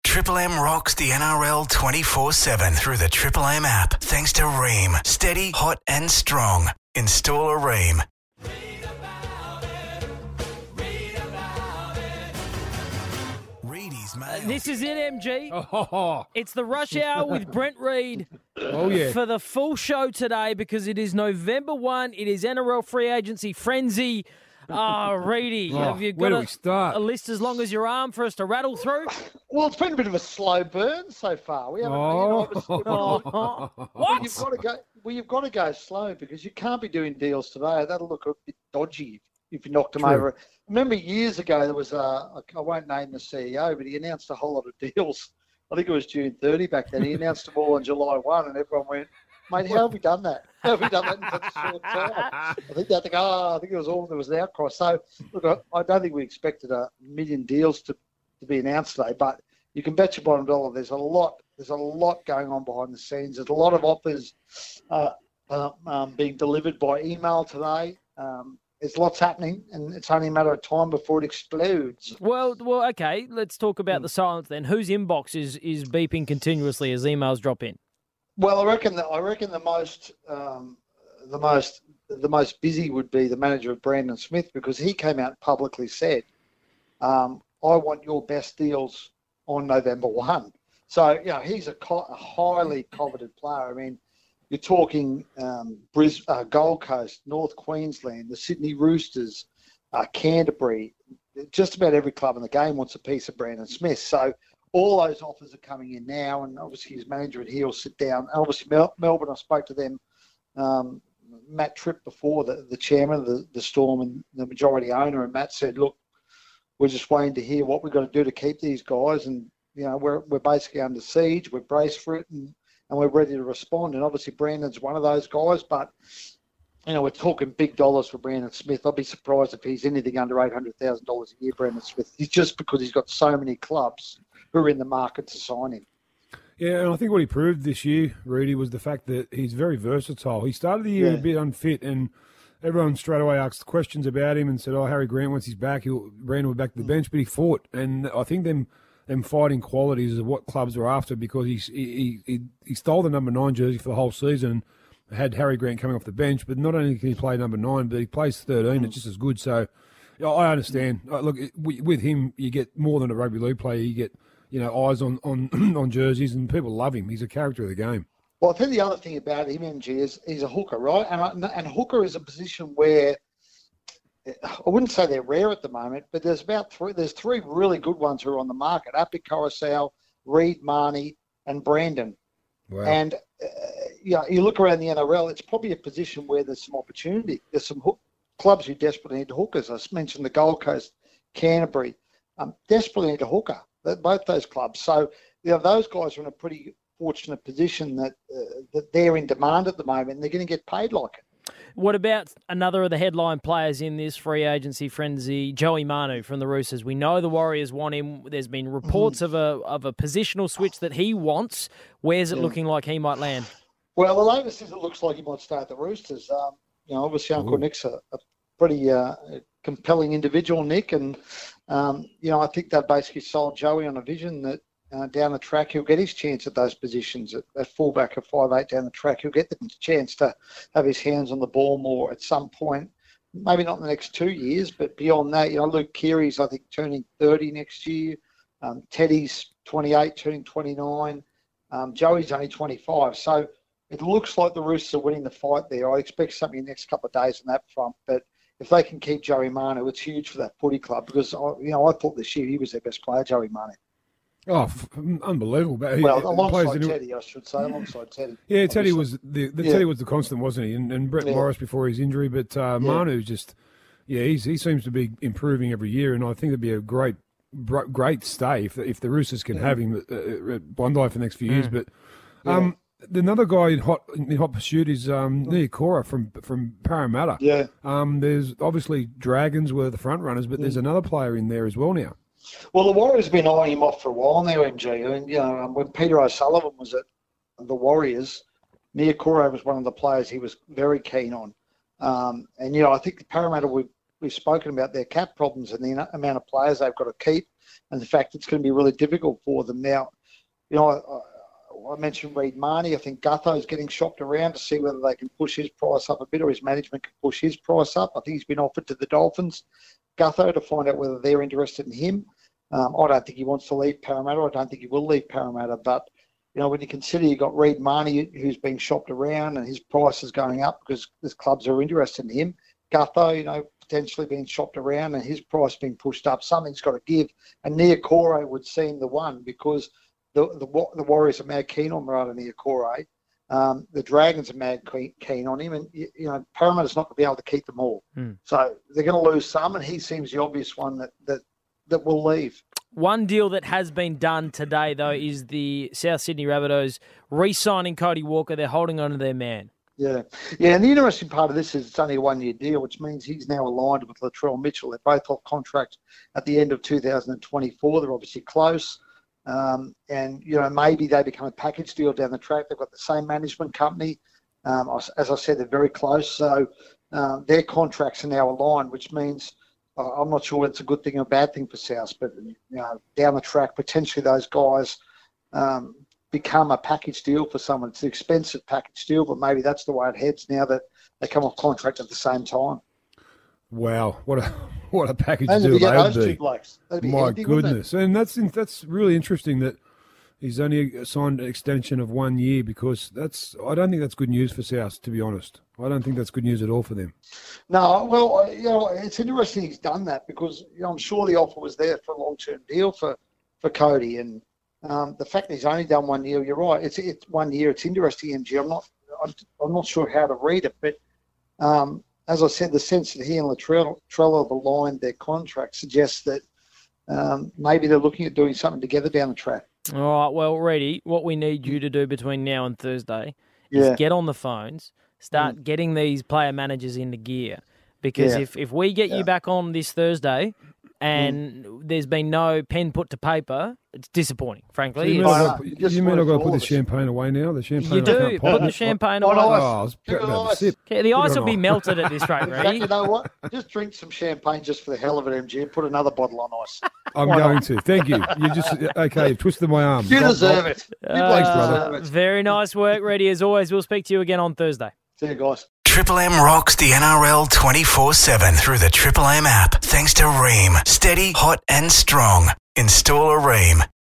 Triple M rocks the NRL 24/7 through the Triple M app. Thanks to Ream. Steady, hot and strong. Install a Ream. Reedy's Mail. This is it, MG. Oh, It's the Rush Hour with Brent Reid. yeah. For the full show today, because it is November 1. It is NRL free agency frenzy. Reedy, have you where got do we start? a list as long as your arm for us to rattle through? Well, it's been a bit of a slow burn so far. We haven't. What? You've got to go. Well, you've got to go slow because you can't be doing deals today. That'll look a bit dodgy if you knocked them True. over. Remember years ago there was I won't name the CEO, but he announced a whole lot of deals. I think it was June 30 back then. He announced them all on July 1, and everyone went, "Mate, how have we done that? How have we done that in such a short time?" I think they had to go, I think it was all, there was an outcry. So, look, I don't think we expected a million deals to be announced today, but you can bet your bottom dollar there's a lot going on behind the scenes. There's a lot of offers being delivered by email today. There's lots happening, and it's only a matter of time before it explodes. Well, okay. Let's talk about the silence then. Whose inbox is beeping continuously as emails drop in? Well, I reckon the most busy would be the manager of Brandon Smith, because he came out and publicly said, "I want your best deals on November 1." So, he's a highly coveted player. I mean, you're talking Gold Coast, North Queensland, the Sydney Roosters, Canterbury. Just about every club in the game wants a piece of Brandon Smith. So all those offers are coming in now, and obviously his manager, and he'll sit down. And obviously Melbourne, I spoke to them, Matt Tripp before, the chairman of the Storm and the majority owner, and Matt said, "Look, we're just waiting to hear what we've got to do to keep these guys, and we're basically under siege. We're braced for it, and we're ready to respond." And obviously Brandon's one of those guys, but we're talking big dollars for Brandon Smith. I'd be surprised if he's anything under $800,000 a year, Brandon Smith. He's just because he's got so many clubs who are in the market to sign him. Yeah, and I think what he proved this year, Reedy, was the fact that he's very versatile. He started the year a bit unfit, and everyone straight away asked questions about him and said, "Oh, Harry Grant, once he's back, Brandon will back to the bench." But he fought, and I think them fighting qualities is what clubs are after, because he stole the number 9 jersey for the whole season, had Harry Grant coming off the bench, but not only can he play number 9, but he plays 13. It's just as good. So I understand. Look, with him, you get more than a rugby league player. You get eyes on jerseys, and people love him. He's a character of the game. Well, I think the other thing about him, MG, is he's a hooker, right? And hooker is a position where I wouldn't say they're rare at the moment, but there's three really good ones who are on the market: Api Coruscant, Reed Marnie, and Brandon. Wow. And you look around the NRL, it's probably a position where there's some opportunity. There's some clubs who desperately need hookers. I mentioned the Gold Coast, Canterbury, desperately need a hooker. Both those clubs. So those guys are in a pretty fortunate position that they're in demand at the moment, and they're going to get paid like it. What about another of the headline players in this free agency frenzy, Joey Manu from the Roosters? We know the Warriors want him. There's been reports of a positional switch that he wants. Where's it looking like he might land? Well, the latest is it looks like he might stay at the Roosters. Obviously Uncle Nick's a pretty compelling individual, Nick, and I think they basically sold Joey on a vision that down the track he'll get his chance at those positions. At fullback at 5'8" down the track, he'll get the chance to have his hands on the ball more at some point. Maybe not in the next 2 years, but beyond that, Luke Keary's I think turning 30 next year. Teddy's 28, turning 29. Joey's only 25. So it looks like the Roosters are winning the fight there. I expect something in the next couple of days on that front, but if they can keep Joey Manu, it's huge for that footy club, because I thought this year he was their best player, Joey Manu. Oh, unbelievable! Well, alongside Teddy, I should say. Alongside Teddy. Yeah, Teddy was Teddy was the constant, wasn't he? And Brett Morris before his injury, but Manu just, he seems to be improving every year, and I think it'd be a great stay if the Roosters can have him at Bondi for the next few years. But another guy in hot pursuit is Niokora from Parramatta. Yeah. There's obviously Dragons were the front runners, but there's another player in there as well now. Well, the Warriors have been eyeing him off for a while now, MG. I mean, when Peter O'Sullivan was at the Warriors, Niokora was one of the players he was very keen on. I think the Parramatta, we've spoken about their cap problems and the amount of players they've got to keep. and the fact it's going to be really difficult for them. Now, I mentioned Reid Marnie. I think Gutho's getting shopped around to see whether they can push his price up a bit or his management can push his price up. I think he's been offered to the Dolphins, Gutho, to find out whether they're interested in him. I don't think he wants to leave Parramatta. I don't think he will leave Parramatta. But, when you consider you've got Reid Marnie who's being shopped around and his price is going up because the clubs are interested in him, Gutho, potentially being shopped around and his price being pushed up, something's got to give. And Niokore would seem the one because the Warriors are mad keen on Marata Niokore. The Dragons are mad keen on him. And, Parramatta's not going to be able to keep them all. So they're going to lose some, and he seems the obvious one that will leave. One deal that has been done today, though, is the South Sydney Rabbitohs re-signing Cody Walker. They're holding on to their man. Yeah, and the interesting part of this is it's only a one-year deal, which means he's now aligned with Latrell Mitchell. They're both off contract at the end of 2024. They're obviously close. And, maybe they become a package deal down the track. They've got the same management company. As I said, they're very close. So their contracts are now aligned, which means I'm not sure it's a good thing or a bad thing for South, but, down the track, potentially those guys become a package deal for someone. It's an expensive package deal, but maybe that's the way it heads now that they come off contract at the same time. Wow, what a package and deal those they'd two be. blokes. My handy, goodness, and that's really interesting that he's only signed an extension of 1 year because I don't think that's good news for South, to be honest. I don't think that's good news at all for them. No, well, it's interesting he's done that because I'm sure the offer was there for a long-term deal for Cody, and the fact that he's only done 1 year, you're right. It's 1 year. It's interesting, MG. I'm not sure how to read it, but as I said, the sense that he and Latrell have aligned their contract suggests that maybe they're looking at doing something together down the track. All right, well, Reddy, what we need you to do between now and Thursday is get on the phones, start getting these player managers into gear. Because if we get you back on this Thursday and there's been no pen put to paper, it's disappointing, frankly. You mean I've got to put the champagne away now? The champagne You do. Put the champagne away. I was about to have a sip. Yeah, the ice will be melted at this rate, Reddy. You know what? Just drink some champagne just for the hell of it, MG, and put another bottle on ice. I'm going to. Thank you. You've twisted my arm. You deserve it. Thanks, brother. Very nice work, Reddy. As always, we'll speak to you again on Thursday. See you, guys. Triple M rocks the NRL 24/7 through the Triple M app. Thanks to Ream. Steady, hot and strong. Install a Ream.